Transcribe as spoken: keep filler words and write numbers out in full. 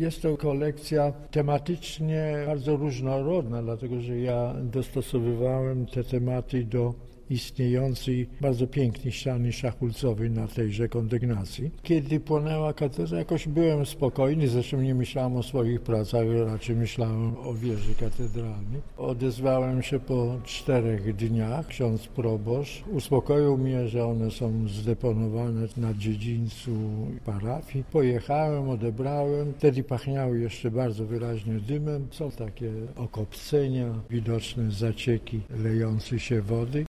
Jest to kolekcja tematycznie bardzo różnorodna, dlatego że ja dostosowywałem te tematy do istniejącej bardzo pięknej ściany szachulcowej na tejże kondygnacji. Kiedy płonęła katedra, jakoś byłem spokojny, zresztą nie myślałem o swoich pracach, raczej myślałem o wieży katedralnej. Odezwałem się po czterech dniach, ksiądz proboszcz uspokoił mnie, że one są zdeponowane na dziedzińcu parafii. Pojechałem, odebrałem, wtedy pachniały jeszcze bardzo wyraźnie dymem. Są takie okopcenia, widoczne zacieki lejącej się wody.